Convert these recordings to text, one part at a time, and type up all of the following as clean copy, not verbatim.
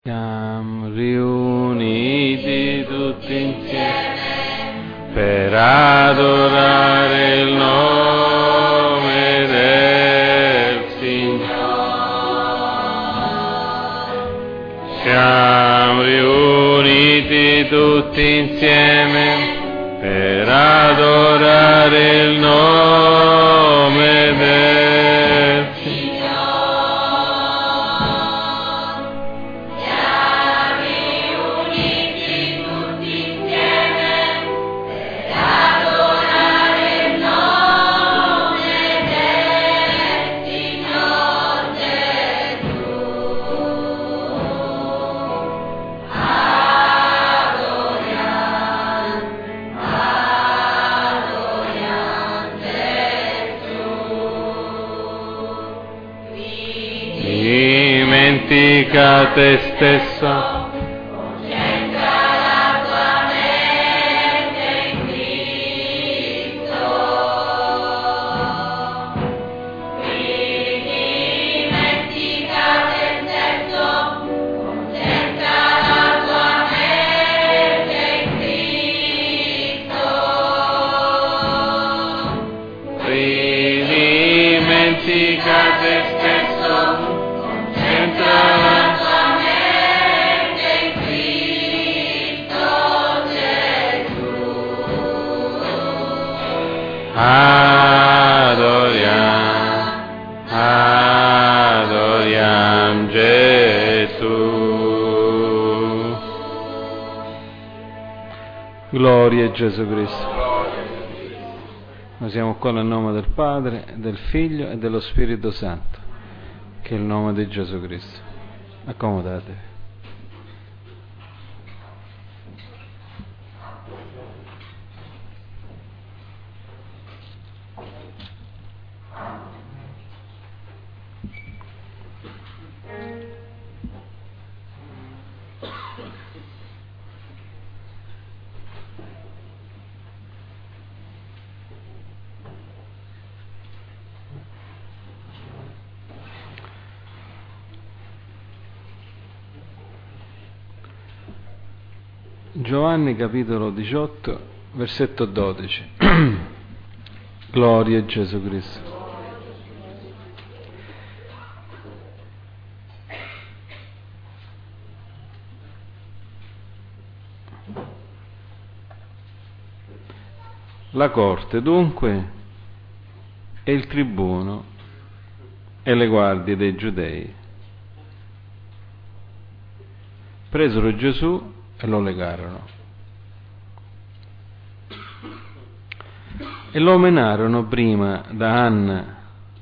Siamo riuniti tutti insieme per adorare il nome del Signore. Siamo riuniti tutti insieme per adorare il nome del Signore. Dimentica te stesso, concentra la tua mente in Cristo. Dimentica te stesso, concentra la tua mente in Cristo. Dimentica te stesso, concentra la tua mente in Cristo Gesù. Adoriam Gesù. Gloria a Gesù Cristo. Noi siamo qua nel nome del Padre, del Figlio e dello Spirito Santo, che è il nome di Gesù Cristo. Accomodatevi. Giovanni capitolo 18, versetto 12. Gloria a Gesù Cristo. La corte dunque e il tribuno e le guardie dei giudei presero Gesù e lo legarono e lo menarono prima da Anna,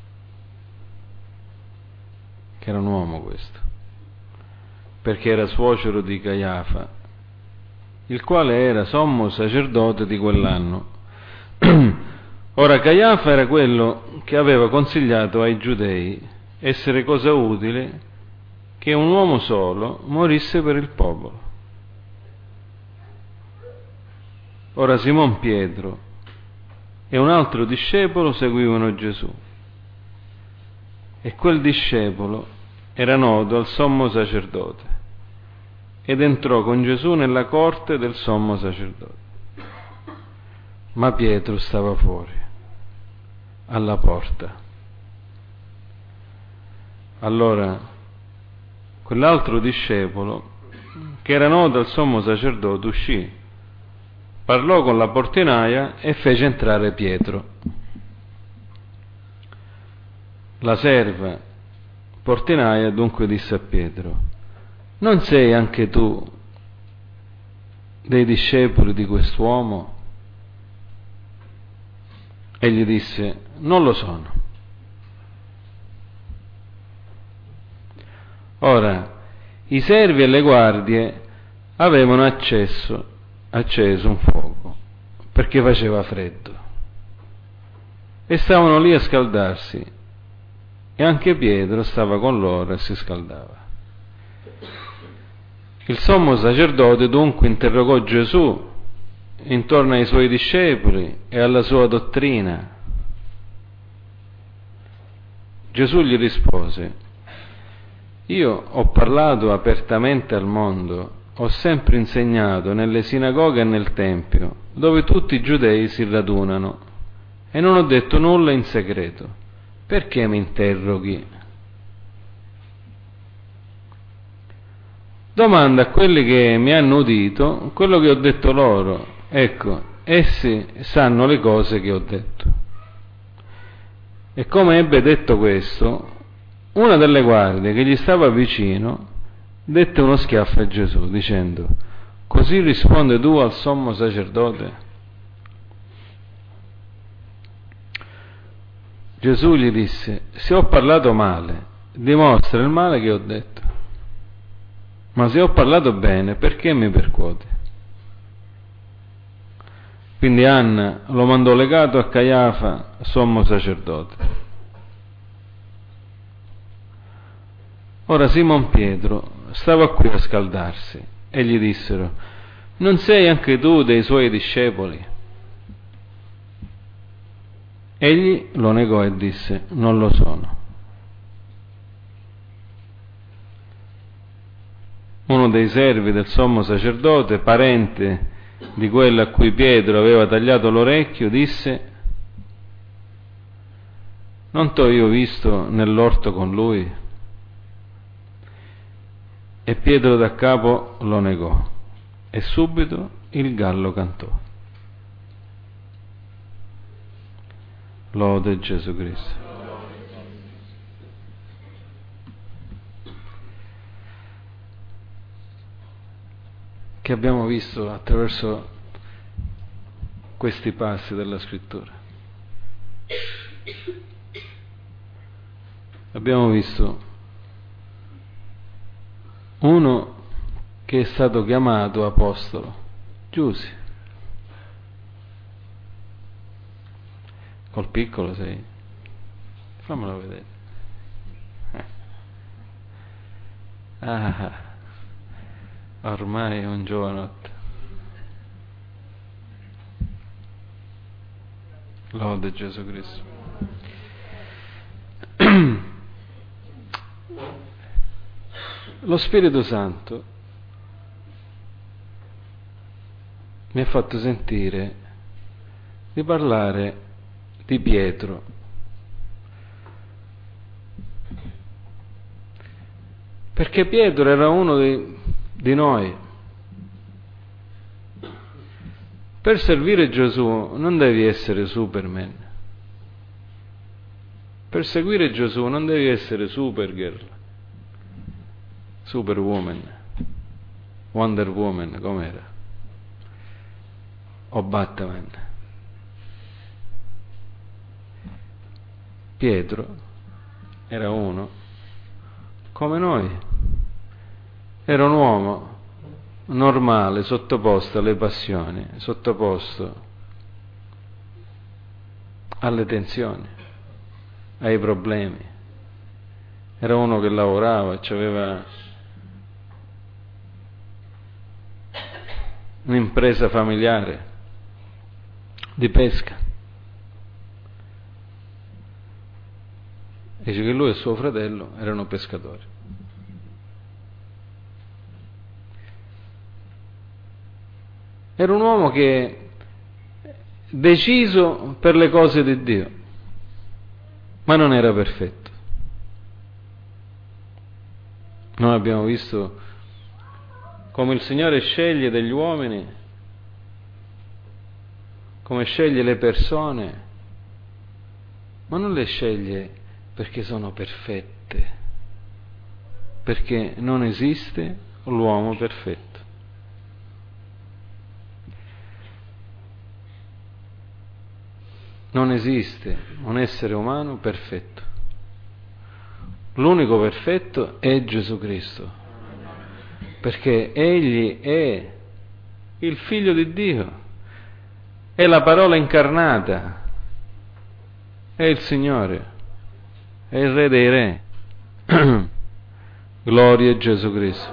che era un uomo questo, perché era suocero di Caiafa, il quale era sommo sacerdote di quell'anno. Ora Caiafa era quello che aveva consigliato ai giudei essere cosa utile che un uomo solo morisse per il popolo. Ora Simon Pietro e un altro discepolo seguivano Gesù, e quel discepolo era noto al sommo sacerdote ed entrò con Gesù nella corte del sommo sacerdote. Ma Pietro stava fuori, alla porta. Allora quell'altro discepolo, che era noto al sommo sacerdote, uscì, parlò con la portinaia e fece entrare Pietro. La serva portinaia dunque disse a Pietro: non sei anche tu dei discepoli di quest'uomo? Egli disse: non lo sono. Ora i servi e le guardie avevano acceso un fuoco, perché faceva freddo, e stavano lì a scaldarsi, e anche Pietro stava con loro e si scaldava. Il sommo sacerdote dunque interrogò Gesù intorno ai suoi discepoli e alla sua dottrina. Gesù gli rispose: Io ho parlato apertamente al mondo, ho sempre insegnato nelle sinagoghe e nel Tempio, dove tutti i giudei si radunano, e non ho detto nulla in segreto. Perché mi interroghi? Domanda a quelli che mi hanno udito quello che ho detto loro. Ecco, essi sanno le cose che ho detto. E come ebbe detto questo, una delle guardie che gli stava vicino dette uno schiaffo a Gesù, dicendo: così risponde tu al sommo sacerdote? Gesù gli disse: se ho parlato male, dimostra il male che ho detto. Ma se ho parlato bene, perché mi percuoti? Quindi Anna lo mandò legato a Caiafa, sommo sacerdote. Ora Simon Pietro stava qui a scaldarsi e gli dissero: non sei anche tu dei suoi discepoli? Egli lo negò e disse: non lo sono. Uno dei servi del sommo sacerdote, parente di quello a cui Pietro aveva tagliato l'orecchio, disse: non t'ho io visto nell'orto con lui? E Pietro da capo lo negò, e subito il gallo cantò. Lode Gesù Cristo. Che abbiamo visto attraverso questi passi della Scrittura? Abbiamo visto uno che è stato chiamato apostolo, Giussi. Col piccolo sei? Fammelo vedere. Ormai è un giovanotto. Lode Gesù Cristo. Lo Spirito Santo mi ha fatto sentire di parlare di Pietro, perché Pietro era uno di noi. Per servire Gesù non devi essere Superman, per seguire Gesù non devi essere Supergirl, Superwoman, Wonder Woman, com'era? O Batman. Pietro era uno come noi, era un uomo normale, sottoposto alle passioni, sottoposto alle tensioni, ai problemi. Era uno che lavorava, aveva un'impresa familiare di pesca. Dice che lui e suo fratello erano pescatori. Era un uomo che deciso per le cose di Dio, ma non era perfetto. Noi abbiamo visto come il Signore sceglie degli uomini, come sceglie le persone, ma non le sceglie perché sono perfette, perché non esiste l'uomo perfetto. Non esiste un essere umano perfetto. L'unico perfetto è Gesù Cristo, perché Egli è il Figlio di Dio, è la parola incarnata, è il Signore, è il Re dei Re. Gloria a Gesù Cristo.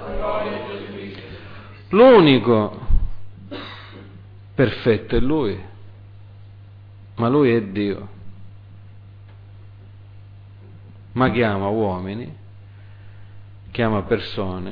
L'unico perfetto è Lui, ma Lui è Dio. Ma chiama uomini chiama persone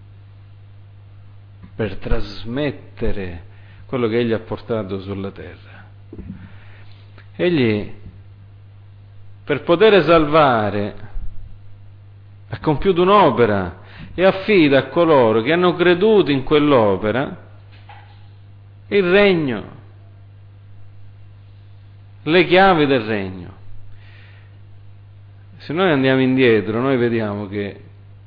per trasmettere quello che Egli ha portato sulla terra. Egli, per poter salvare, ha compiuto un'opera e affida a coloro che hanno creduto in quell'opera il regno, le chiavi del regno. Se noi andiamo indietro, noi vediamo che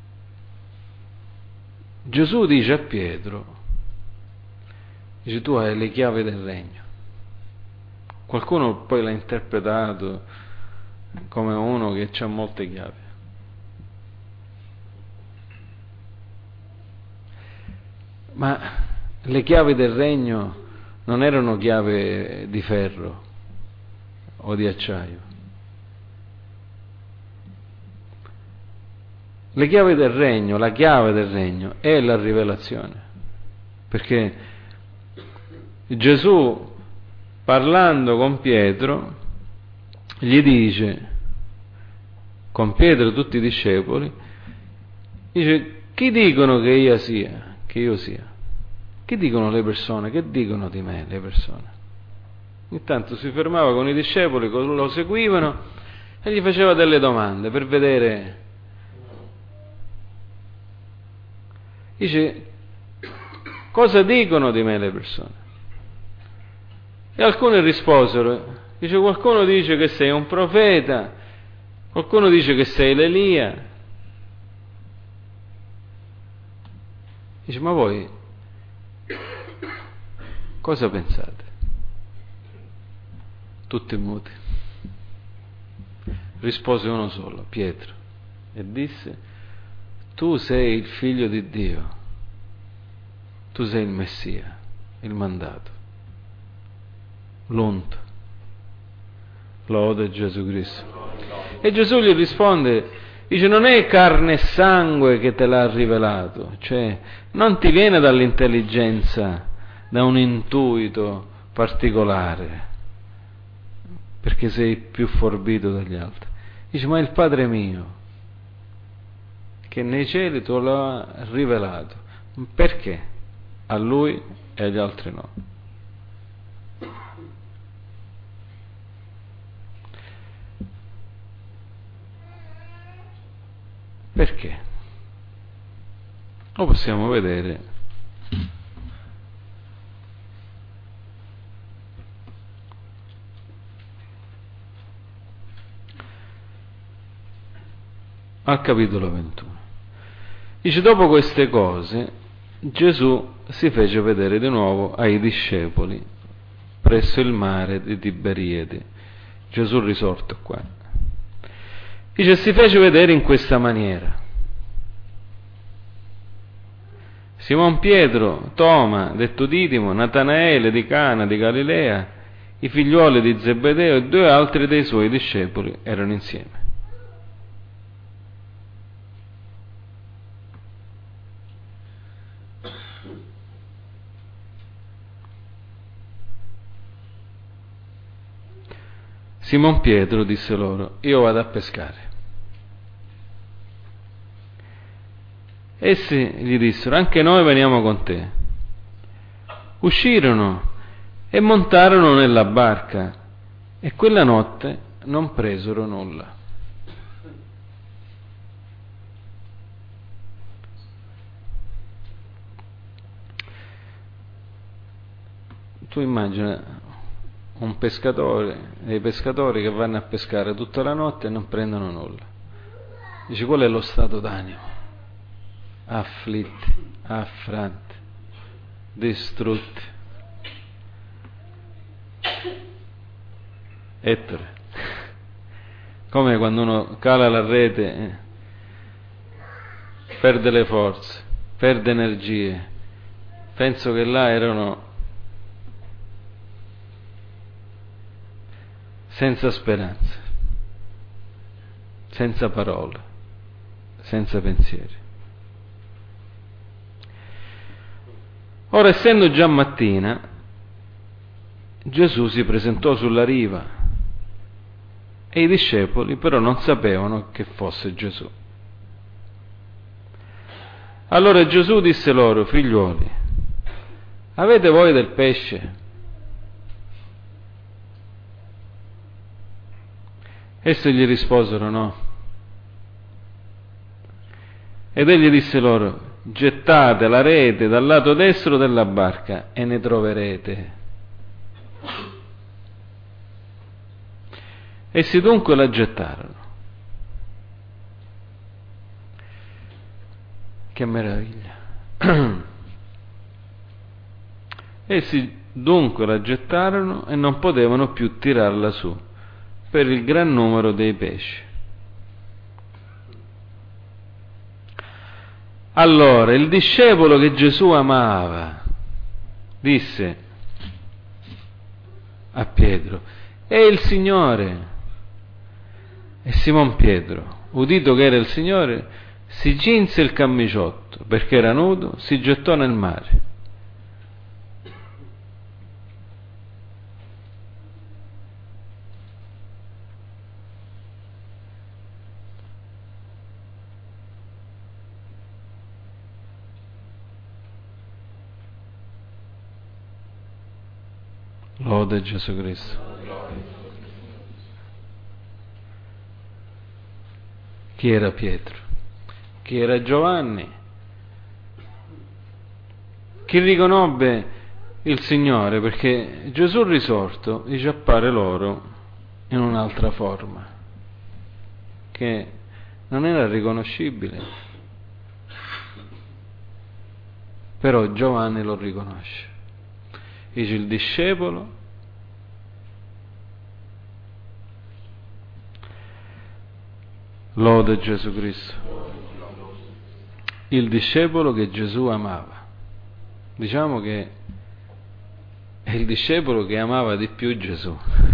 Gesù dice a Pietro, dice: tu hai le chiavi del regno. Qualcuno poi l'ha interpretato come uno che ha molte chiavi. Ma le chiavi del regno non erano chiavi di ferro o di acciaio. Le chiavi del regno, la chiave del regno è la rivelazione, perché Gesù, parlando con Pietro, gli dice, con Pietro e tutti i discepoli, dice: chi dicono che io sia? Che dicono le persone? Che dicono di me le persone? Intanto si fermava con i discepoli, lo seguivano e gli faceva delle domande per vedere. Dice: cosa dicono di me le persone? E alcuni risposero, dice: qualcuno dice che sei un profeta, qualcuno dice che sei l'Elia. Dice: ma voi cosa pensate? Tutti muti. Rispose uno solo, Pietro, e disse: tu sei il figlio di Dio, tu sei il Messia, il mandato, l'unto. Lode Gesù Cristo. E Gesù gli risponde, dice: non è carne e sangue che te l'ha rivelato, cioè non ti viene dall'intelligenza, da un intuito particolare, perché sei più forbito dagli altri. Dice: ma il Padre mio, che nei cieli tu l'ha rivelato. Perché? A lui e agli altri no. Perché? Lo possiamo vedere al capitolo 21. Dice: dopo queste cose Gesù si fece vedere di nuovo ai discepoli presso il mare di Tiberiade. Gesù risorto qua. Dice: si fece vedere in questa maniera. Simon Pietro, Toma, detto Didimo, Natanaele di Cana di Galilea, i figliuoli di Zebedeo e 2 altri dei suoi discepoli erano insieme. Simon Pietro disse loro: io vado a pescare. Essi gli dissero: anche noi veniamo con te. Uscirono e montarono nella barca e quella notte non presero nulla. Tu immagina un pescatore, dei pescatori che vanno a pescare tutta la notte e non prendono nulla. Dice: quello è lo stato d'animo. Afflitti, affranti, distrutti. Ettore. Come quando uno cala la rete, perde le forze, perde energie. Penso che là erano senza speranza, senza parole, senza pensieri. Ora, essendo già mattina, Gesù si presentò sulla riva e i discepoli però non sapevano che fosse Gesù. Allora Gesù disse loro: figliuoli, avete voi del pesce? Essi gli risposero: no. Ed egli disse loro: gettate la rete dal lato destro della barca e ne troverete. Essi dunque la gettarono. Che meraviglia! Essi dunque la gettarono e non potevano più tirarla su per il gran numero dei pesci. Allora il discepolo che Gesù amava disse a Pietro: è il Signore. E Simon Pietro, udito che era il Signore, si cinse il camiciotto perché era nudo, si gettò nel mare. Lode Gesù Cristo. Chi era Pietro? Chi era Giovanni? Chi riconobbe il Signore? Perché Gesù risorto dice appare loro in un'altra forma che non era riconoscibile, però Giovanni lo riconosce. Dice il discepolo lode Gesù Cristo, il discepolo che Gesù amava. Diciamo che è il discepolo che amava di più Gesù.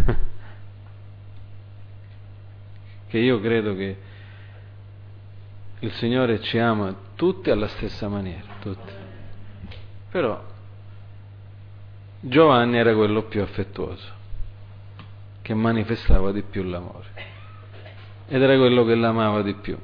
Che io credo che il Signore ci ama tutti alla stessa maniera, tutti. Però Giovanni era quello più affettuoso, che manifestava di più l'amore, ed era quello che l'amava di più.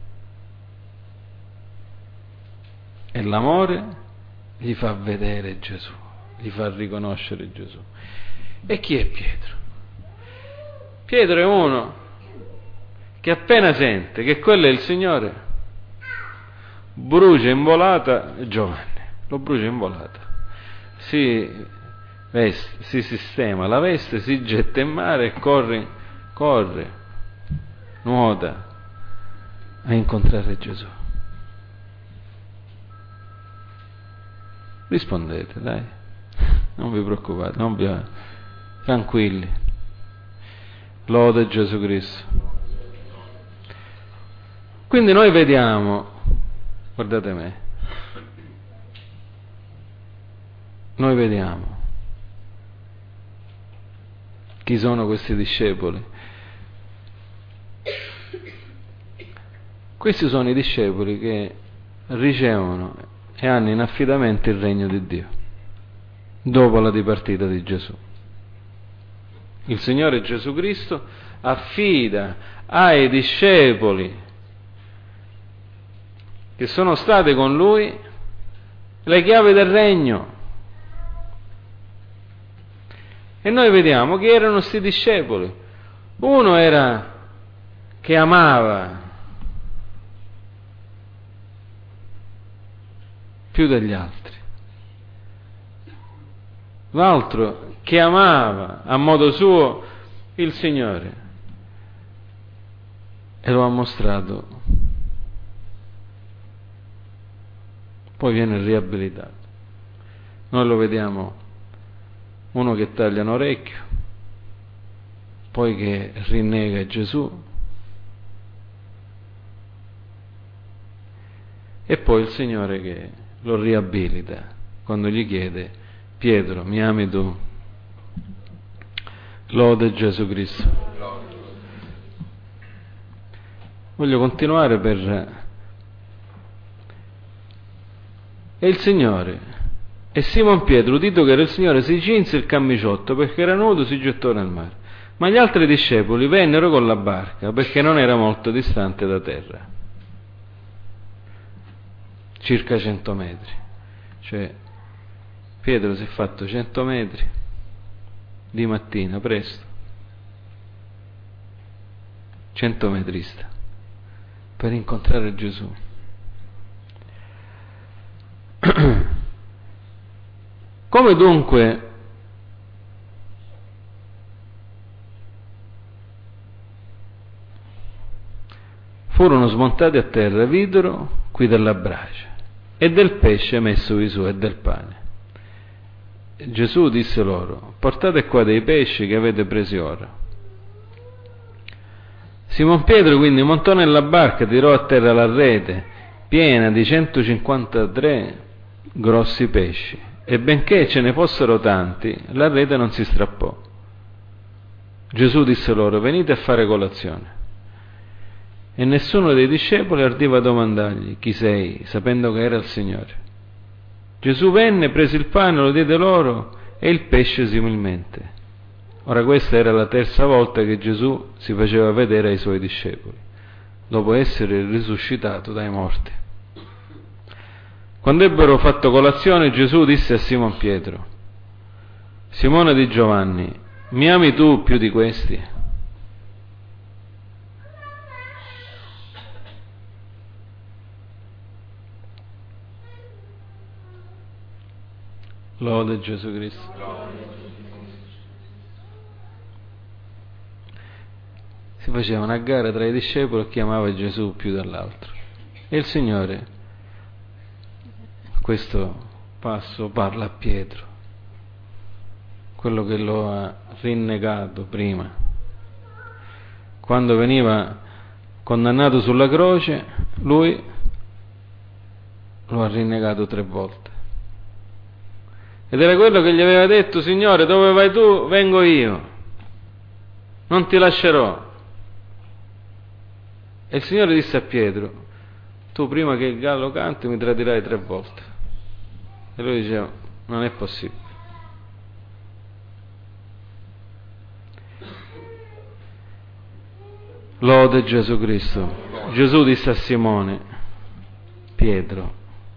E l'amore gli fa vedere Gesù, gli fa riconoscere Gesù. E chi è Pietro? Pietro è uno che appena sente che quello è il Signore, brucia in volata Giovanni, lo brucia in volata, si sistema la veste, si getta in mare e corre, nuota a incontrare Gesù. Rispondete, dai, non vi preoccupate, tranquilli. Lode Gesù Cristo. Quindi noi vediamo, guardate me, noi vediamo chi sono questi discepoli. Questi sono i discepoli che ricevono e hanno in affidamento il regno di Dio dopo la dipartita di Gesù. Il Signore Gesù Cristo affida ai discepoli che sono stati con Lui le chiavi del regno. E noi vediamo chi erano questi discepoli. Uno era che amava più degli altri, l'altro che amava a modo suo il Signore e lo ha mostrato, poi viene riabilitato. Noi lo vediamo, uno che taglia un orecchio, poi che rinnega Gesù, e poi il Signore che lo riabilita quando gli chiede: Pietro, mi ami tu? Lode Gesù Cristo. Voglio continuare e il Signore, e Simon Pietro, udito che era il Signore, si cinse il camiciotto perché era nudo, si gettò nel mare. Ma gli altri discepoli vennero con la barca perché non era molto distante da terra. circa 100 metri. Cioè Pietro si è fatto 100 metri di mattina presto, 100 metrista, per incontrare Gesù. Come dunque furono smontati a terra, videro qui della brace e del pesce messo di su e del pane. Gesù disse loro: portate qua dei pesci che avete presi ora. Simon Pietro quindi montò nella barca, tirò a terra la rete piena di 153 grossi pesci, e benché ce ne fossero tanti, la rete non si strappò. Gesù disse loro: venite a fare colazione. E nessuno dei discepoli ardiva domandargli: chi sei? Sapendo che era il Signore. Gesù venne, prese il pane, lo diede loro, e il pesce similmente. Ora questa era la terza volta che Gesù si faceva vedere ai suoi discepoli, dopo essere risuscitato dai morti. Quando ebbero fatto colazione, Gesù disse a Simon Pietro: Simone di Giovanni, mi ami tu più di questi? Lode Gesù Cristo. Si faceva una gara tra i discepoli e chi amava Gesù più dell'altro. E il Signore, questo passo, parla a Pietro, quello che lo ha rinnegato prima. Quando veniva condannato sulla croce, lui lo ha rinnegato 3 volte. Ed era quello che gli aveva detto: Signore, dove vai tu, vengo io, non ti lascerò. E il Signore disse a Pietro: tu prima che il gallo canti mi tradirai 3 volte. E lui diceva: non è possibile. Lode Gesù Cristo. Gesù disse a Simone Pietro: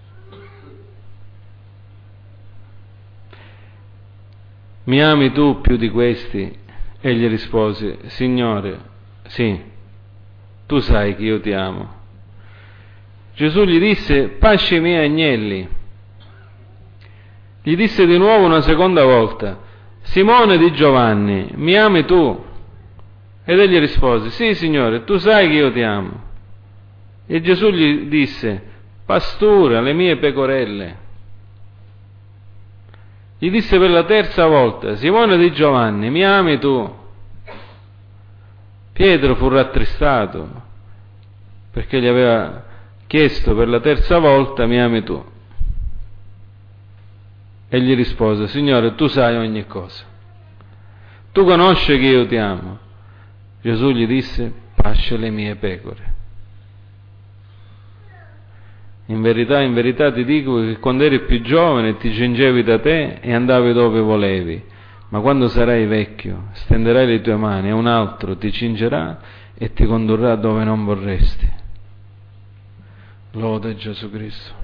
mi ami tu più di questi? Egli rispose: Signore, sì, tu sai che io ti amo. Gesù gli disse: pasci i miei agnelli. Gli disse di nuovo una seconda volta: Simone di Giovanni, mi ami tu? Ed egli rispose: sì, Signore, tu sai che io ti amo. E Gesù gli disse: pastura le mie pecorelle. Gli disse per la terza volta: Simone di Giovanni, mi ami tu? Pietro fu rattristato perché gli aveva chiesto per la terza volta: mi ami tu? E gli rispose: Signore, tu sai ogni cosa, tu conosci che io ti amo. Gesù gli disse: pasce le mie pecore. In verità ti dico che quando eri più giovane ti cingevi da te e andavi dove volevi, ma quando sarai vecchio stenderai le tue mani e un altro ti cingerà e ti condurrà dove non vorresti. Lode Gesù Cristo.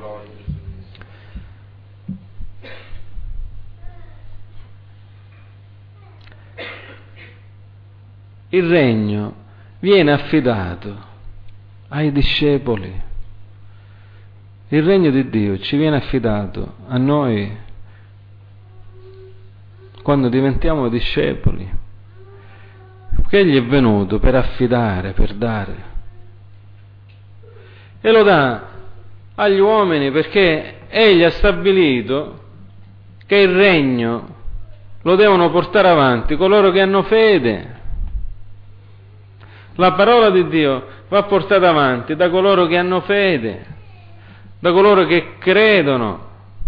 Il regno viene affidato ai discepoli. Il regno di Dio ci viene affidato a noi quando diventiamo discepoli, perché Egli è venuto per affidare, per dare, e lo dà agli uomini perché Egli ha stabilito che il regno lo devono portare avanti coloro che hanno fede. La parola di Dio va portata avanti da coloro che hanno fede, da coloro che credono.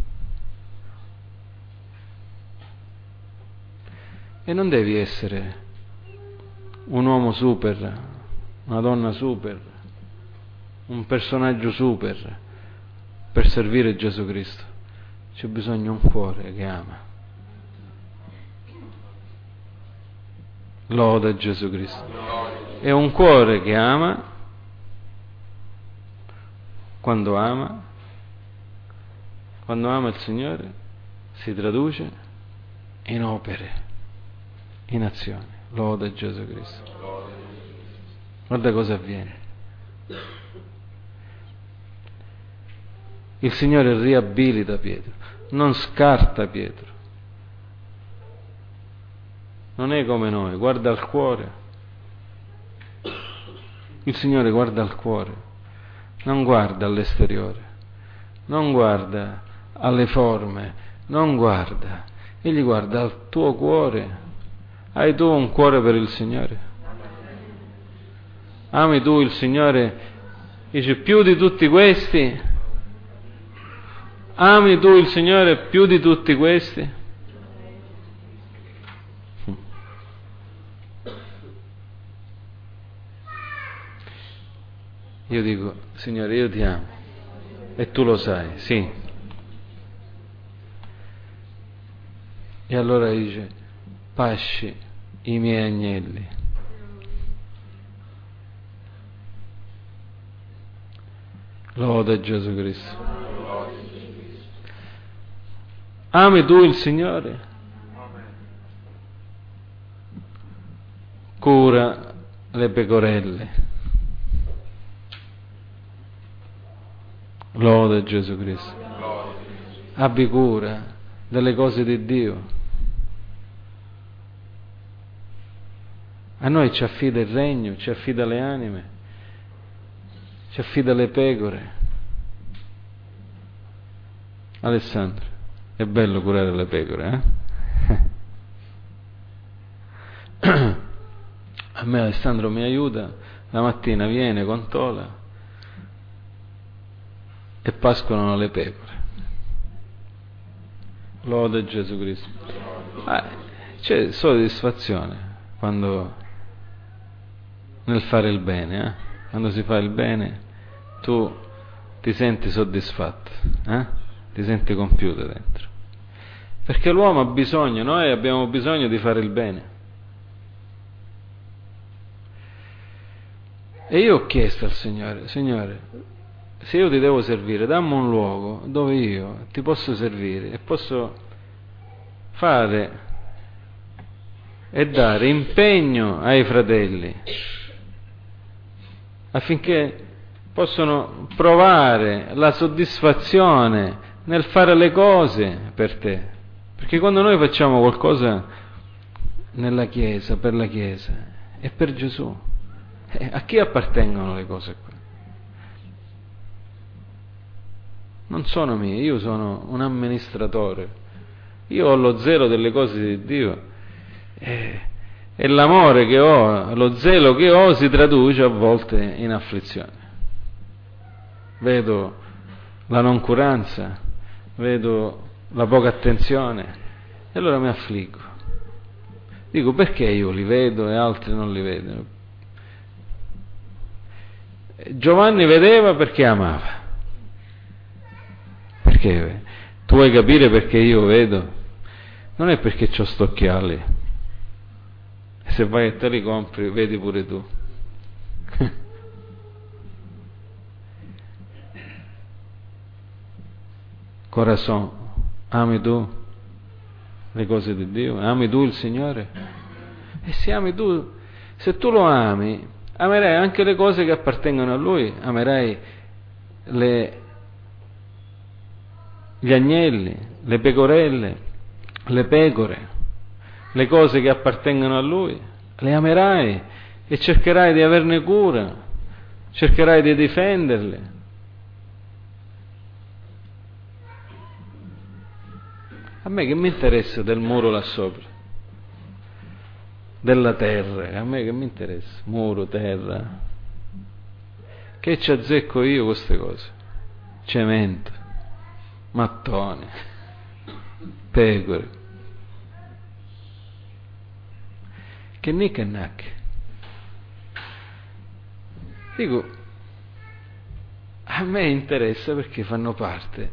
E non devi essere un uomo super, una donna super, un personaggio super per servire Gesù Cristo. C'è bisogno un cuore che ama. Lode Gesù Cristo. E un cuore che ama, quando ama, quando ama il Signore, si traduce in opere, in azioni. Lode Gesù Cristo. Guarda cosa avviene. Il Signore riabilita Pietro, non scarta Pietro. Non è come noi, guarda al cuore. Il Signore guarda al cuore, non guarda all'esteriore, non guarda alle forme, non guarda. Egli guarda al tuo cuore. Hai tu un cuore per il Signore? Ami tu il Signore? Dice più di tutti questi? Ami tu il Signore più di tutti questi? Io dico, Signore, io ti amo e tu lo sai, sì. E allora dice, pasci i miei agnelli. Lode Gesù Cristo. Ami tu il Signore? Cura le pecorelle. Lode Gesù Cristo. Abbi cura delle cose di Dio. A noi ci affida il regno, ci affida le anime, ci affida le pecore. Alessandro, è bello curare le pecore, eh? A me Alessandro mi aiuta, la mattina viene con Tola e pascolano le pecore. Lode Gesù Cristo. C'è soddisfazione quando nel fare il bene, quando si fa il bene tu ti senti soddisfatto, ti senti compiuto dentro, perché l'uomo ha bisogno, noi abbiamo bisogno di fare il bene. E io ho chiesto al Signore, se io ti devo servire, dammi un luogo dove io ti posso servire e posso fare e dare impegno ai fratelli affinché possano provare la soddisfazione nel fare le cose per te. Perché quando noi facciamo qualcosa nella Chiesa, per la Chiesa, è per Gesù. A chi appartengono le cose qua? Non sono mie, io sono un amministratore. Io ho lo zelo delle cose di Dio e l'amore che ho, lo zelo che ho si traduce a volte in afflizione. Vedo la noncuranza, vedo la poca attenzione e allora mi affliggo. Dico, perché io li vedo e altri non li vedono? Giovanni vedeva perché amava. Perché tu vuoi capire perché io vedo? Non è perché c'ho sto occhiali. E se vai e te li compri, vedi pure tu. Corazon, ami tu le cose di Dio? Ami tu il Signore? E se ami tu, se tu lo ami, amerai anche le cose che appartengono a Lui, amerai gli agnelli, le pecorelle, le pecore, le cose che appartengono a Lui, le amerai e cercherai di averne cura, cercherai di difenderle. A me che mi interessa del muro là sopra, della terra, a me che mi interessa, muro, terra, che ci azzecco io queste cose, cemento, mattone, pecore, che nicca e nacche. Dico, a me interessa perché fanno parte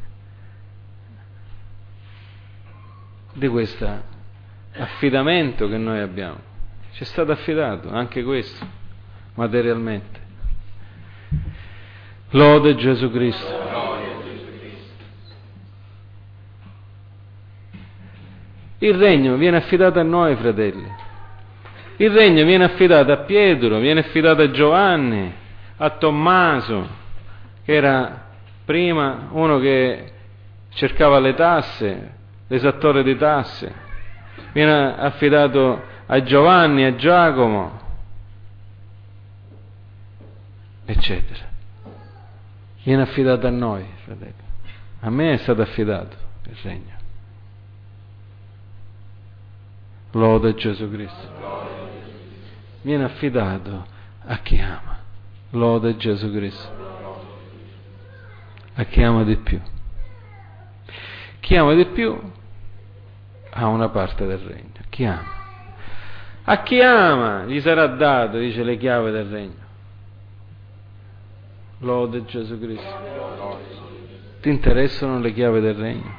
di questo affidamento che noi abbiamo. Ci è stato affidato anche questo materialmente. Lode Gesù Cristo. Il regno viene affidato a noi, fratelli. Il regno viene affidato a Pietro, viene affidato a Giovanni, a Tommaso, che era prima uno che cercava le tasse, l'esattore di tasse. Viene affidato a Giovanni, a Giacomo, eccetera. Viene affidato a noi, fratelli. A me è stato affidato il regno. Lode Gesù Cristo. Viene affidato a chi ama. Lode Gesù Cristo. A chi ama di più. Chi ama di più ha una parte del regno. Chi ama. A chi ama gli sarà dato, dice, le chiavi del regno. Lode Gesù Cristo. Ti interessano le chiavi del regno?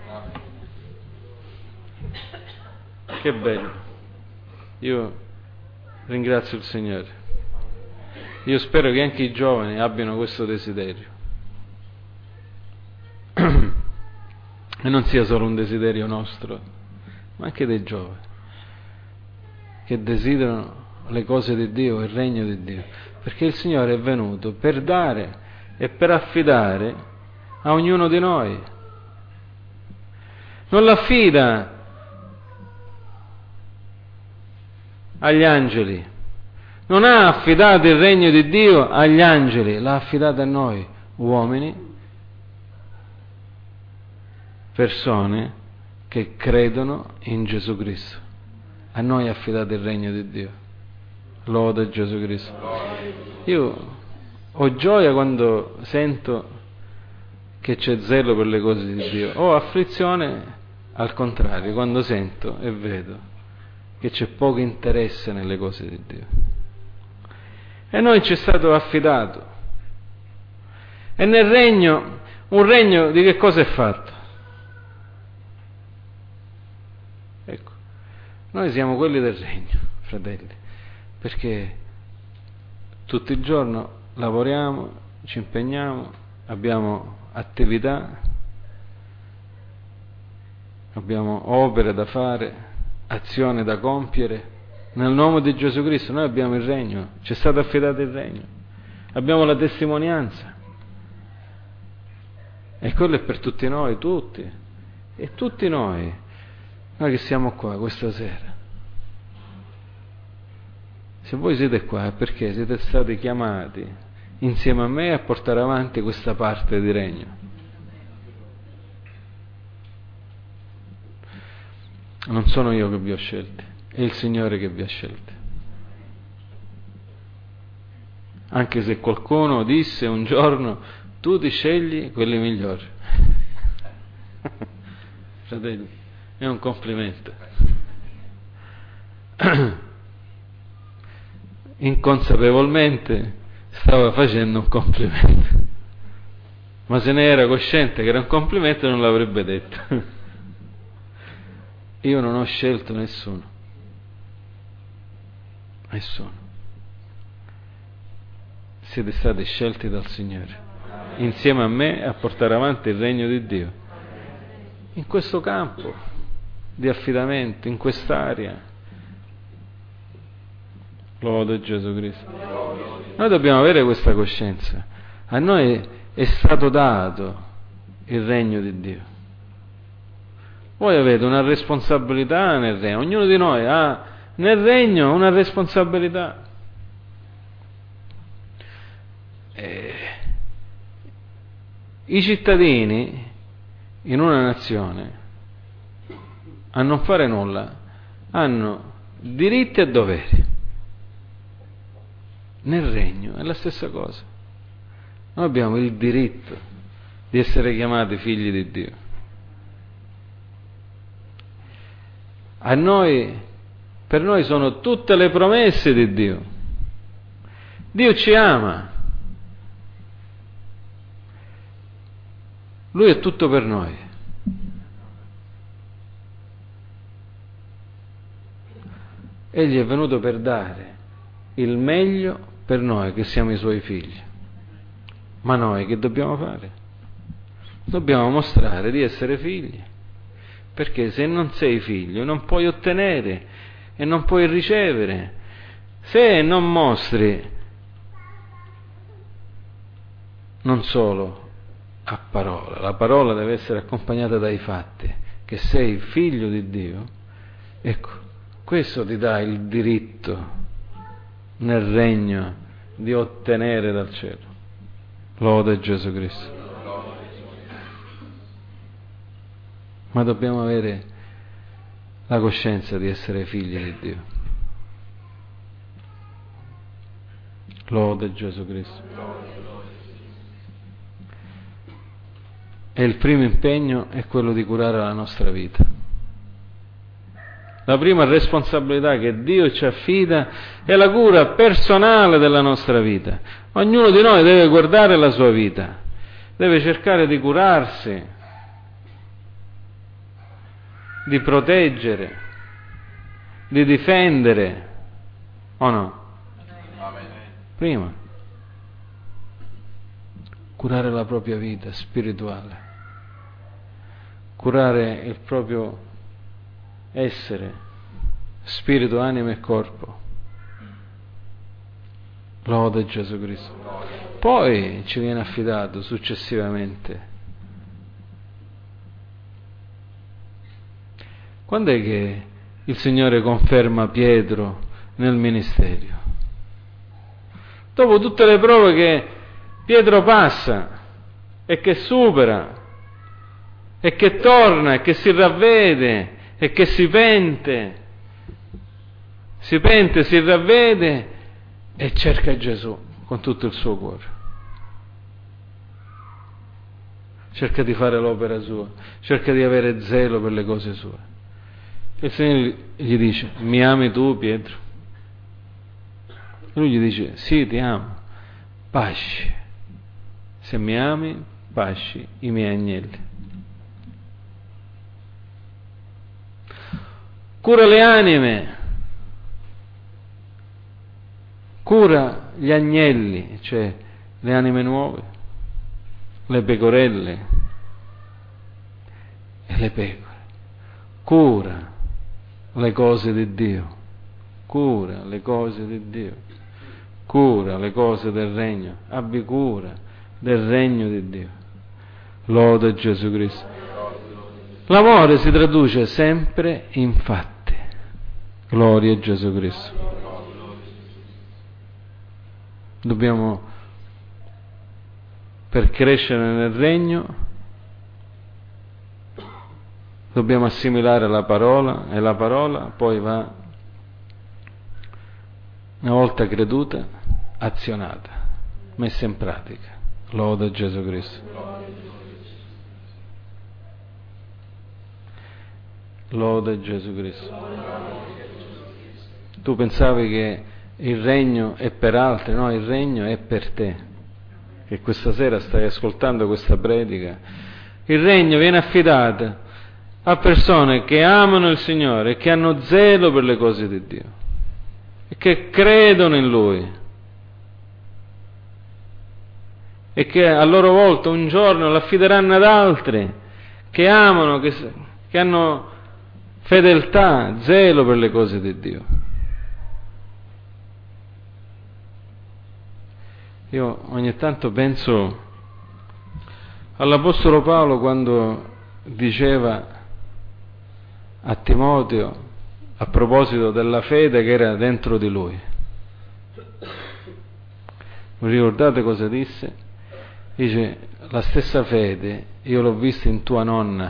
Che bello. Io ringrazio il Signore. Io spero che anche i giovani abbiano questo desiderio. E non sia solo un desiderio nostro, ma anche dei giovani, che desiderano le cose di Dio, il regno di Dio. Perché il Signore è venuto per dare e per affidare a ognuno di noi. Non l'affida agli angeli, non ha affidato il regno di Dio agli angeli, l'ha affidato a noi, uomini, persone che credono in Gesù Cristo. A noi è affidato il regno di Dio. Lode Gesù Cristo. Io ho gioia quando sento che c'è zelo per le cose di Dio. Ho afflizione al contrario, quando sento e vedo che c'è poco interesse nelle cose di Dio. E noi ci è stato affidato. E nel regno, un regno di che cosa è fatto? Ecco, noi siamo quelli del regno, fratelli, perché tutto il giorno lavoriamo, ci impegniamo, abbiamo attività, abbiamo opere da fare, azione da compiere. Nel nome di Gesù Cristo noi abbiamo il regno, ci è stato affidato il regno, abbiamo la testimonianza, e quello è per tutti noi, tutti, e tutti noi che siamo qua questa sera. Se voi siete qua è perché siete stati chiamati insieme a me a portare avanti questa parte di regno. Non sono io che vi ho scelti, è il Signore che vi ha scelti. Anche se qualcuno disse un giorno: tu ti scegli quelli migliori. Fratelli, è un complimento. Inconsapevolmente stava facendo un complimento, ma se ne era cosciente che era un complimento non l'avrebbe detto. Io non ho scelto nessuno. Siete stati scelti dal Signore insieme a me a portare avanti il regno di Dio in questo campo di affidamento, in quest'area. Lode Gesù Cristo. Noi dobbiamo avere questa coscienza. A noi è stato dato il regno di Dio. Voi avete una responsabilità nel regno, ognuno di noi ha nel regno una responsabilità. I cittadini in una nazione a non fare nulla hanno diritti e doveri. Nel regno è la stessa cosa. Noi abbiamo il diritto di essere chiamati figli di Dio. A noi, per noi sono tutte le promesse di Dio. Dio ci ama. Lui è tutto per noi. Egli è venuto per dare il meglio per noi che siamo i suoi figli. Ma noi che dobbiamo fare? Dobbiamo mostrare di essere figli. perché se non sei figlio non puoi ottenere e non puoi ricevere. Se non mostri, non solo a parola, la parola deve essere accompagnata dai fatti, che sei figlio di Dio, ecco, questo ti dà il diritto nel regno di ottenere dal cielo. Lode Gesù Cristo. Ma dobbiamo avere la coscienza di essere figli di Dio. Lode Gesù Cristo. E il primo impegno è quello di curare la nostra vita. La prima responsabilità che Dio ci affida è la cura personale della nostra vita. Ognuno di noi deve guardare la sua vita, deve cercare di curarsi, di proteggere, di difendere, o no? Prima, curare la propria vita spirituale, curare il proprio essere, spirito, anima e corpo. Lode Gesù Cristo. Poi ci viene affidato successivamente. Quando è che il Signore conferma Pietro nel ministero? Dopo tutte le prove che Pietro passa e che supera e che torna e che si ravvede e che si pente, si ravvede e cerca Gesù con tutto il suo cuore. Cerca di fare l'opera sua, cerca di avere zelo per le cose sue. Il Signore gli dice: mi ami tu, Pietro? E lui gli dice: sì, ti amo, pasci. Se mi ami, pasci i miei agnelli. Cura le anime, cura gli agnelli, cioè le anime nuove, le pecorelle e le pecore. Cura le cose di Dio, cura le cose di Dio, cura le cose del regno, abbi cura del regno di Dio. Lode Gesù Cristo. L'amore si traduce sempre in fatti. Gloria a Gesù Cristo. Dobbiamo, per crescere nel regno, dobbiamo assimilare la parola e la parola poi va, una volta creduta, azionata, messa in pratica. Lode a Gesù Cristo. Lode a Gesù Cristo. Tu pensavi che il regno è per altri, no, il regno è per te, che questa sera stai ascoltando questa predica. Il regno viene affidato a persone che amano il Signore e che hanno zelo per le cose di Dio e che credono in Lui e che a loro volta un giorno l'affideranno ad altri che amano, che hanno fedeltà, zelo per le cose di Dio. Io ogni tanto penso all'Apostolo Paolo quando diceva a Timoteo a proposito della fede che era dentro di lui. Vi ricordate cosa disse? Dice: la stessa fede io l'ho vista in tua nonna.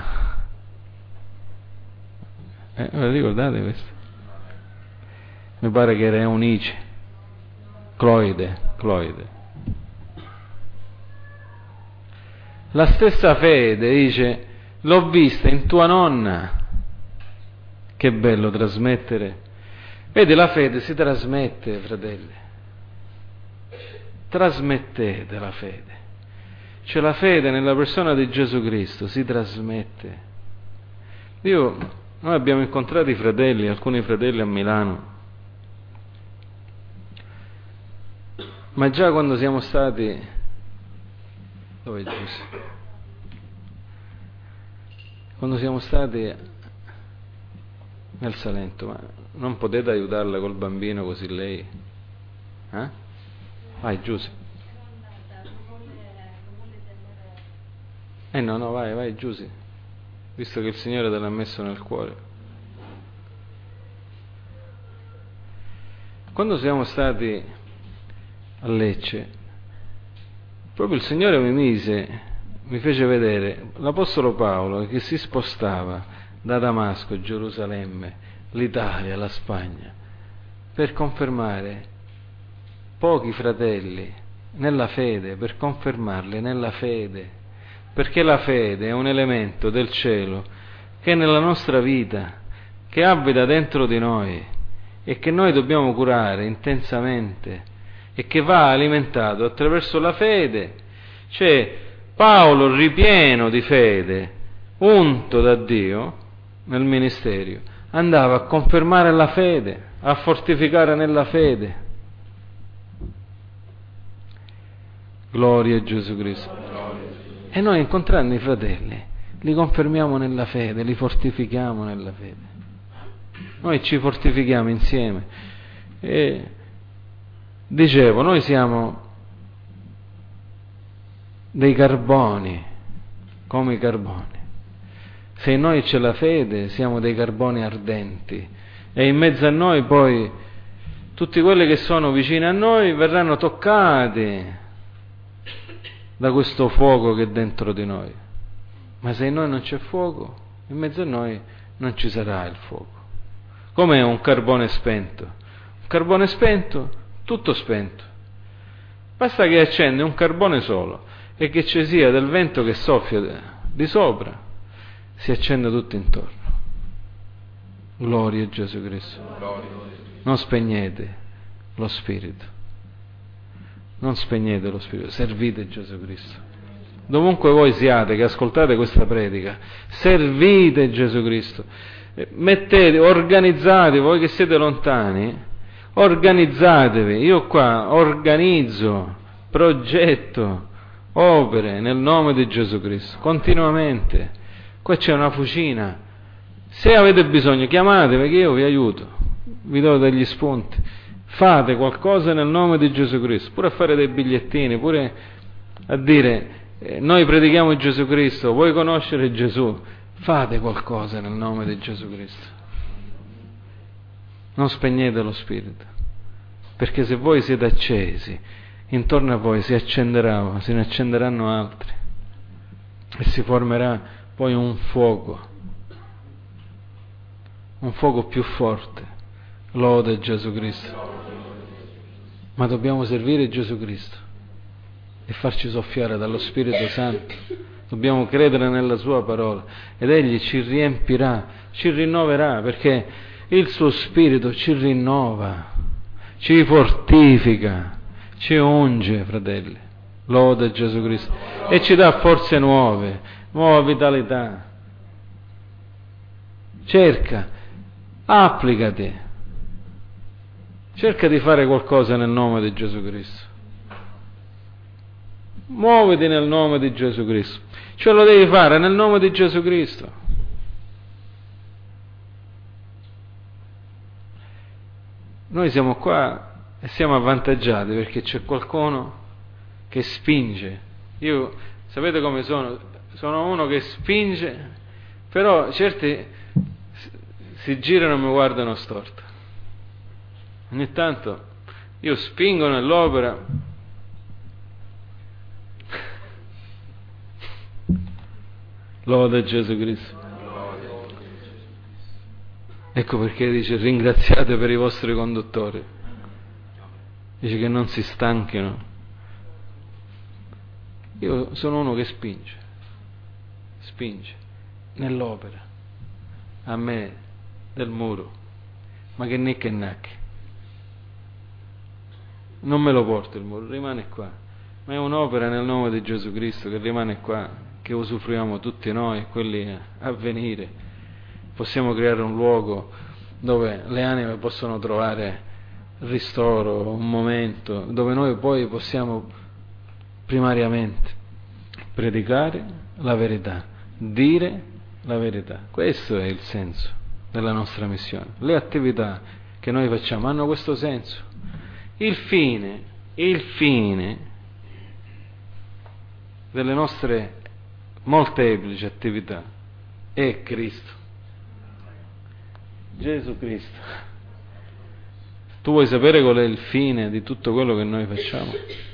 Vi ricordate questo? Mi pare che era Eunice, Cloide. La stessa fede, dice, l'ho vista in tua nonna. Che bello trasmettere. Vedi, la fede si trasmette, fratelli. Trasmettete la fede. Cioè la fede nella persona di Gesù Cristo si trasmette. Noi abbiamo incontrato i fratelli, alcuni fratelli a Milano, ma già quando siamo stati... Dove è Giuseppe? Quando siamo stati nel Salento, ma non potete aiutarla col bambino così lei? Vai Giuseppe. No, vai Giuseppe, visto che il Signore te l'ha messo nel cuore. Quando siamo stati a Lecce, proprio il Signore mi fece vedere l'Apostolo Paolo che si spostava da Damasco, Gerusalemme, l'Italia, la Spagna, per confermare pochi fratelli nella fede, per confermarli nella fede, perché la fede è un elemento del cielo che è nella nostra vita, che abita dentro di noi e che noi dobbiamo curare intensamente e che va alimentato attraverso la fede. Cioè Paolo, ripieno di fede, unto da Dio nel ministero, andava a confermare la fede, a fortificare nella fede. Gloria a Gesù Cristo. E noi, incontrando i fratelli, li confermiamo nella fede, li fortifichiamo nella fede. Noi ci fortifichiamo insieme. E dicevo, noi siamo dei carboni, come i carboni. Se in noi c'è la fede, siamo dei carboni ardenti, e in mezzo a noi poi tutti quelli che sono vicini a noi verranno toccati da questo fuoco che è dentro di noi. Ma se in noi non c'è fuoco, in mezzo a noi non ci sarà il fuoco. Come un carbone spento. Un carbone spento, tutto spento. Basta che accende un carbone solo e che ci sia del vento che soffia di sopra, si accende tutto intorno. Gloria a Gesù Cristo. Non spegnete lo Spirito. Non spegnete lo Spirito, servite Gesù Cristo. Dovunque voi siate, che ascoltate questa predica, servite Gesù Cristo. Mettete, organizzate, voi che siete lontani, organizzatevi. Io qua organizzo, progetto, opere nel nome di Gesù Cristo, continuamente. Qua c'è una fucina. Se avete bisogno, chiamatemi che io vi aiuto, vi do degli spunti. Fate qualcosa nel nome di Gesù Cristo, pure a fare dei bigliettini, pure a dire noi predichiamo Gesù Cristo, vuoi conoscere Gesù? Fate qualcosa nel nome di Gesù Cristo. Non spegnete lo Spirito, perché se voi siete accesi, intorno a voi se ne accenderanno altri e si formerà poi un fuoco più forte. Lode Gesù Cristo. Ma dobbiamo servire Gesù Cristo e farci soffiare dallo Spirito Santo. Dobbiamo credere nella Sua parola ed Egli ci riempirà, ci rinnoverà, perché il Suo Spirito ci rinnova, ci fortifica, ci unge, fratelli. Lode Gesù Cristo. E ci dà forze nuove, nuova vitalità. Cerca, applicati. Cerca di fare qualcosa nel nome di Gesù Cristo. Muoviti nel nome di Gesù Cristo. Cioè lo devi fare nel nome di Gesù Cristo. Noi siamo qua e siamo avvantaggiati perché c'è qualcuno che spinge. Io, sapete come sono? Sono uno che spinge, però certi si girano e mi guardano storto. Ogni tanto io spingo nell'opera, lode Gesù Cristo. Ecco perché dice ringraziate per i vostri conduttori, dice che non si stanchino. Io sono uno che spinge nell'opera, a me del muro, ma che né che nacche. Non me lo porto il muro, rimane qua, ma è un'opera nel nome di Gesù Cristo che rimane qua, che usufruiamo tutti noi, quelli a venire. Possiamo creare un luogo dove le anime possono trovare ristoro, un momento, dove noi poi possiamo primariamente predicare la verità, dire la verità. Questo è il senso della nostra missione. Le attività che noi facciamo hanno questo senso. Il fine delle nostre molteplici attività è Cristo, Gesù Cristo. Tu vuoi sapere qual è il fine di tutto quello che noi facciamo?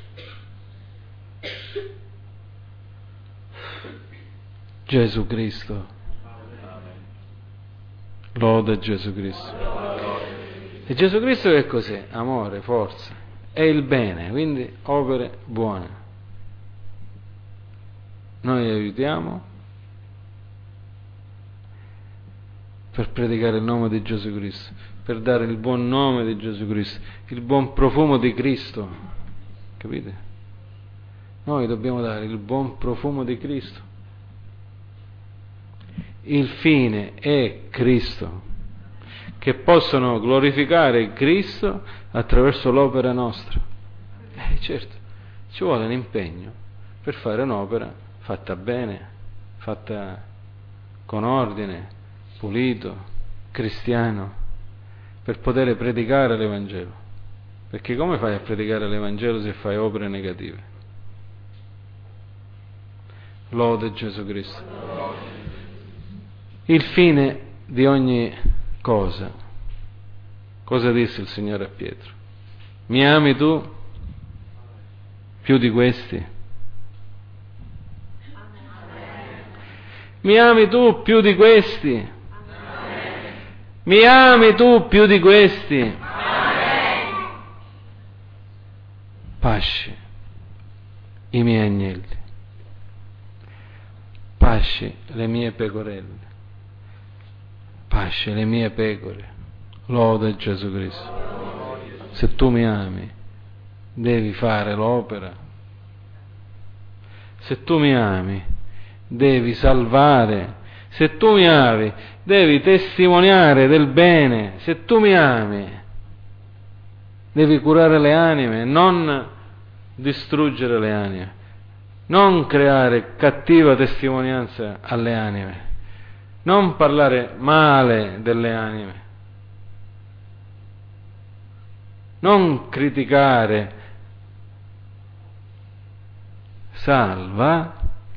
Gesù Cristo. Lode Gesù Cristo. E Gesù Cristo che cos'è? Amore, forza, è il bene, quindi opere buone. Noi aiutiamo per predicare il nome di Gesù Cristo, per dare il buon nome di Gesù Cristo, il buon profumo di Cristo, capite? Noi dobbiamo dare il buon profumo di Cristo. Il fine è Cristo, che possono glorificare Cristo attraverso l'opera nostra. Certo, ci vuole un impegno per fare un'opera fatta bene, fatta con ordine, pulito, cristiano, per poter predicare l'Evangelo. Perché come fai a predicare l'Evangelo se fai opere negative? Lode Gesù Cristo. Il fine di ogni cosa. Cosa disse il Signore a Pietro? Mi ami tu più di questi? Mi ami tu più di questi? Mi ami tu più di questi? Pasci i miei agnelli, pasci le mie pecorelle, pasci le mie pecore. Lode Gesù Cristo. Se tu mi ami, devi fare l'opera. Se tu mi ami, devi salvare. Se tu mi ami, devi testimoniare del bene. Se tu mi ami, devi curare le anime, non distruggere le anime, non creare cattiva testimonianza alle anime, non parlare male delle anime, non criticare. Salvare,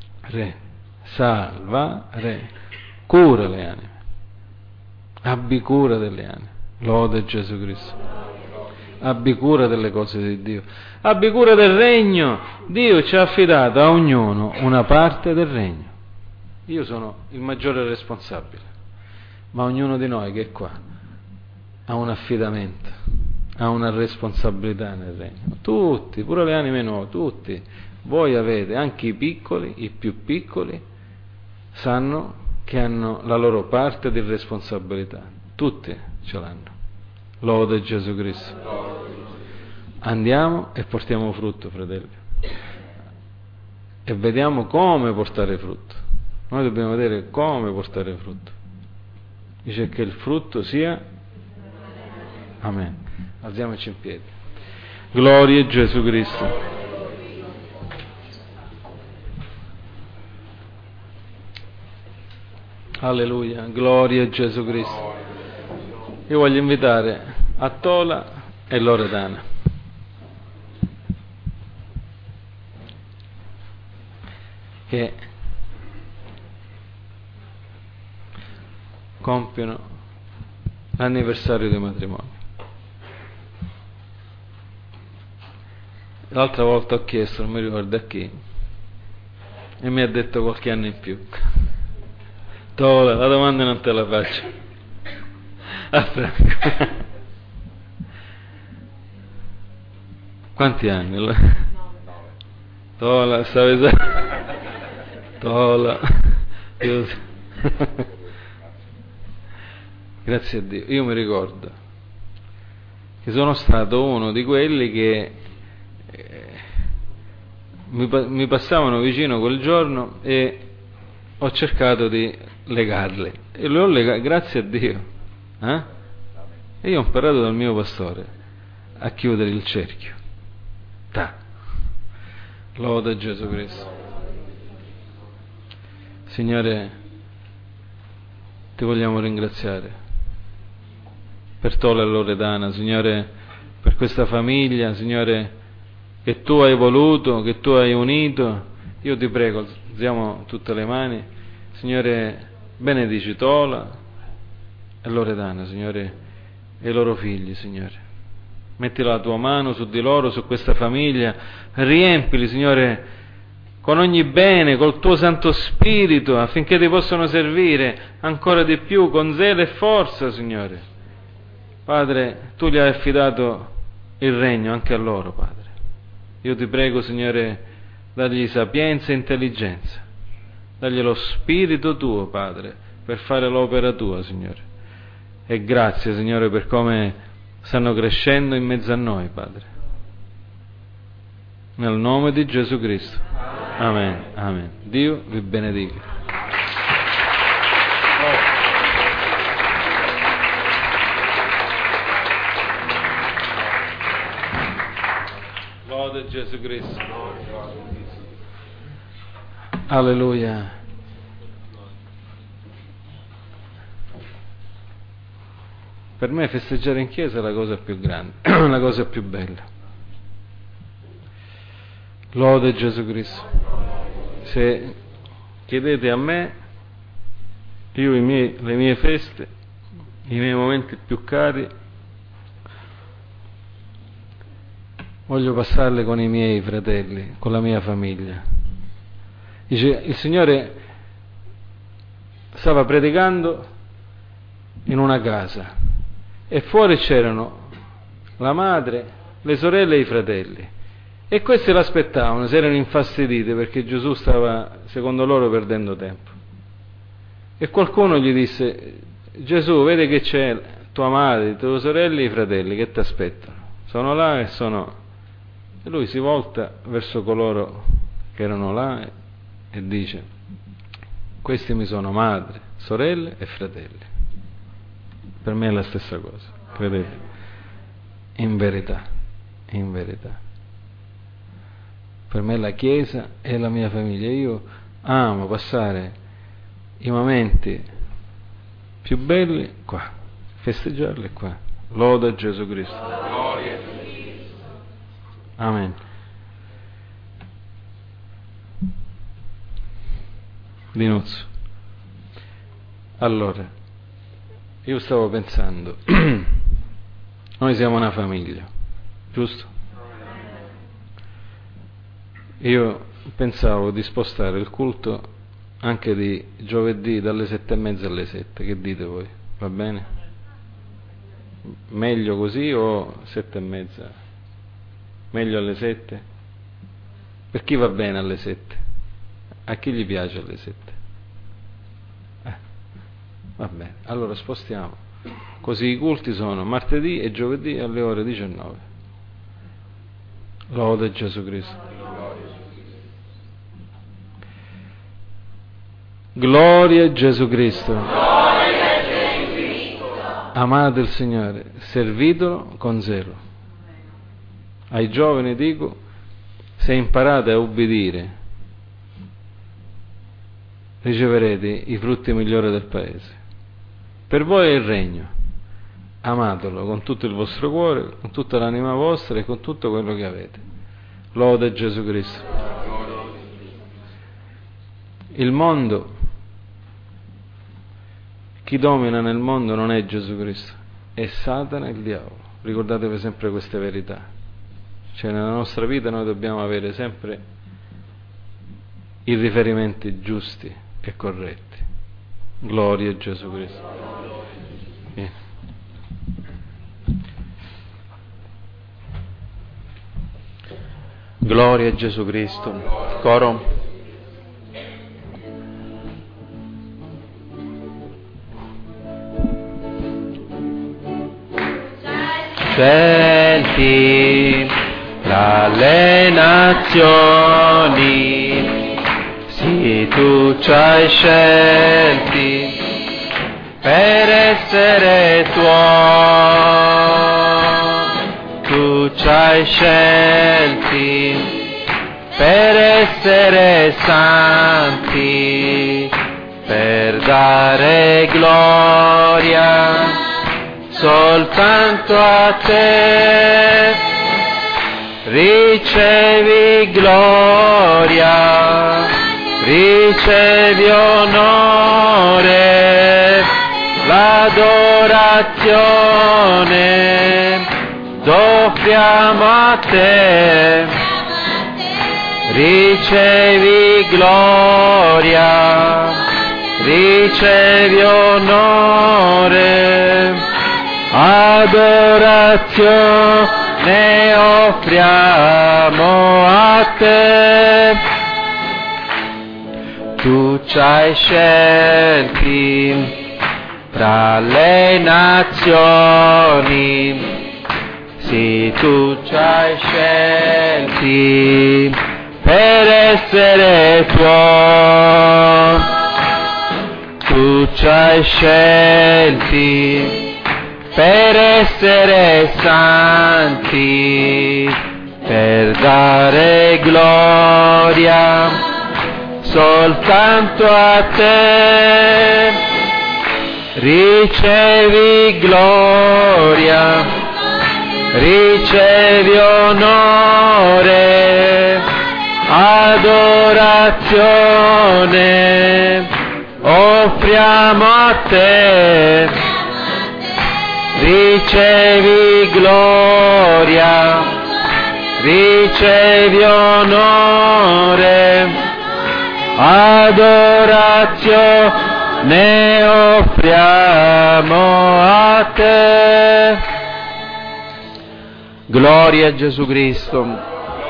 cura le anime, abbi cura delle anime. Lode Gesù Cristo. Abbi cura delle cose di Dio, abbi cura del regno. Dio ci ha affidato a ognuno una parte del regno. Io sono il maggiore responsabile, ma ognuno di noi che è qua ha un affidamento, ha una responsabilità nel regno. Tutti, pure le anime nuove, tutti. Voi avete, anche i piccoli, i più piccoli, sanno che hanno la loro parte di responsabilità. Tutti ce l'hanno. Lode Gesù Cristo. Andiamo e portiamo frutto, fratelli. E vediamo come portare frutto. Noi dobbiamo vedere come portare frutto. Dice che il frutto sia... Amen. Alziamoci in piedi. Gloria a Gesù Cristo. Alleluia. Gloria a Gesù Cristo. Io voglio invitare a Tola e Loredana che compiono l'anniversario del matrimonio. L'altra volta ho chiesto, non mi ricordo a chi, e mi ha detto qualche anno in più. Tola, la domanda non te la faccio. A Franco. Quanti anni? Tola, stavi... Tola. Grazie a Dio. Io mi ricordo che sono stato uno di quelli che mi passavano vicino quel giorno e ho cercato di legarle e le ho legate, grazie a Dio. E io ho imparato dal mio pastore a chiudere il cerchio. Lode Gesù Cristo. Signore, ti vogliamo ringraziare per Tola e Loredana, Signore, per questa famiglia, Signore, che Tu hai voluto, che Tu hai unito. Io Ti prego, alziamo tutte le mani, Signore, benedici Tola e Loredana, Signore, e i loro figli, Signore. Metti la Tua mano su di loro, su questa famiglia, riempili, Signore, con ogni bene, col Tuo Santo Spirito, affinché Ti possano servire ancora di più, con zelo e forza, Signore. Padre, Tu gli hai affidato il regno anche a loro, Padre. Io Ti prego, Signore, dagli sapienza e intelligenza, dagli lo Spirito Tuo, Padre, per fare l'opera Tua, Signore. E grazie, Signore, per come stanno crescendo in mezzo a noi, Padre. Nel nome di Gesù Cristo. Amen. Amen. Dio vi benedica. Lode Gesù Cristo. Alleluia. Per me festeggiare in chiesa è la cosa più grande, la cosa più bella. Lode Gesù Cristo. Se chiedete a me, io le mie feste, i miei momenti più cari, voglio passarle con i miei fratelli, con la mia famiglia. Dice, il Signore stava predicando in una casa e fuori c'erano la madre, le sorelle e i fratelli, e questi l'aspettavano, si erano infastiditi perché Gesù stava, secondo loro, perdendo tempo. E qualcuno gli disse: Gesù, vedi che c'è tua madre, le tue sorelle e i fratelli che ti aspettano, sono là e sono... E lui si volta verso coloro che erano là e dice: questi mi sono madre, sorelle e fratelli. Per me è la stessa cosa, credete? In verità, in verità. Per me la Chiesa è la mia famiglia. Io amo passare i momenti più belli qua, festeggiarli qua. Loda Gesù Cristo. Amen. Dinuzzo. Allora, io stavo pensando, noi siamo una famiglia, giusto? Io pensavo di spostare il culto anche di giovedì dalle 7:30 alle 7, che dite voi? Va bene? Meglio così o 7:30? Meglio alle 7? Per chi va bene alle 7? A chi gli piace alle 7? Va bene, allora spostiamo. Così i culti sono martedì e giovedì alle ore 19. Lode Gesù Cristo. Gloria a Gesù Cristo. Gloria a Gesù Cristo. Amate il Signore, servitelo con zelo. Ai giovani dico, se imparate a ubbidire, riceverete i frutti migliori del Paese. Per voi è il regno. Amatelo con tutto il vostro cuore, con tutta l'anima vostra e con tutto quello che avete. Lode Gesù Cristo. Il mondo, chi domina nel mondo non è Gesù Cristo, è Satana e il diavolo. Ricordatevi sempre queste verità. Cioè nella nostra vita noi dobbiamo avere sempre i riferimenti giusti e corretti. Gloria a Gesù Cristo. Gloria a Gesù Cristo. Coro. Scelti tra le nazioni, sì, tu ci hai scelti per essere tuoi, tu ci hai scelti per essere santi, per dare gloria soltanto a te ricevi gloria, ricevi onore, l'adorazione d'offriamo a te, ricevi gloria, ricevi onore, adorazione offriamo a te. Tu ci hai scelti tra le nazioni, sì, tu ci hai scelti per essere tuo, tu ci hai scelti per essere santi, per dare gloria soltanto a te, ricevi gloria, ricevi onore, adorazione offriamo a te, ricevi gloria, ricevi onore, adorazione offriamo a te. Gloria a Gesù Cristo.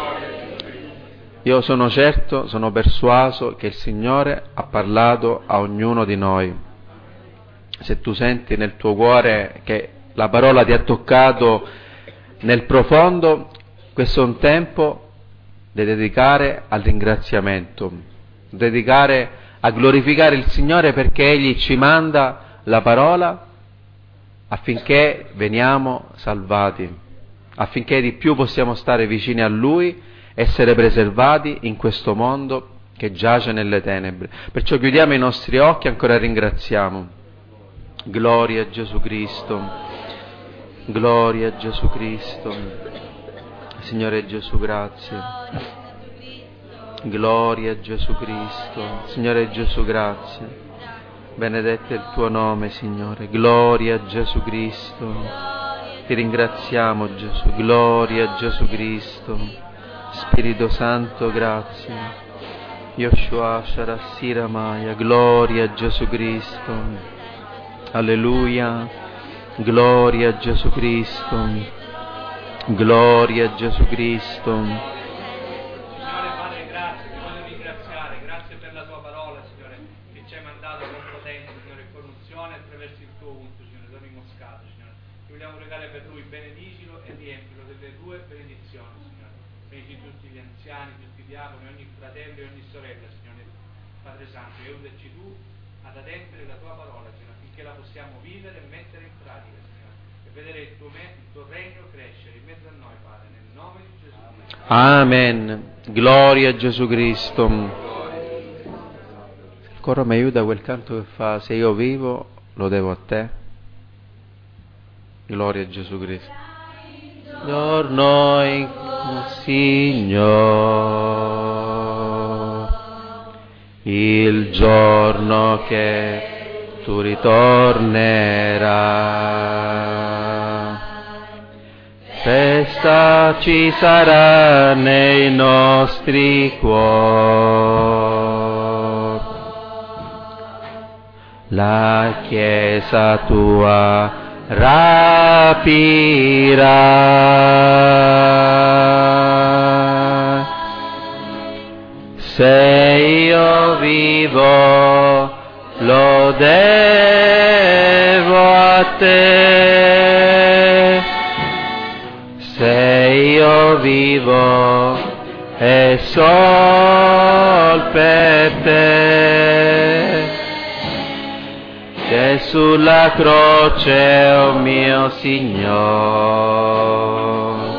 Io sono certo, sono persuaso che il Signore ha parlato a ognuno di noi. Se tu senti nel tuo cuore che la parola ti ha toccato nel profondo, questo è un tempo da dedicare al ringraziamento, dedicare a glorificare il Signore perché Egli ci manda la parola affinché veniamo salvati, affinché di più possiamo stare vicini a Lui, essere preservati in questo mondo che giace nelle tenebre. Perciò chiudiamo i nostri occhi e ancora ringraziamo. Gloria a Gesù Cristo, gloria a Gesù Cristo, Signore Gesù, grazie. Gloria a Gesù Cristo, Signore Gesù, grazie. Benedetto è il tuo nome, Signore. Gloria a Gesù Cristo. Ti ringraziamo, Gesù. Gloria a Gesù Cristo. Spirito Santo, grazie. Yoshua Sharassira Maya. Gloria a Gesù Cristo. Alleluia. Gloria a Gesù Cristo. Gloria a Gesù Cristo. Amen. Gloria a Gesù Cristo. Ancora mi aiuta quel canto che fa: se io vivo lo devo a te. Gloria a Gesù Cristo. Giorno in Signore, il giorno che tu ritornerai, festa ci sarà nei nostri cuori, la Chiesa tua rapirà. Se io vivo lo devo a te, se io vivo è sol per te, che sulla croce, oh mio Signore,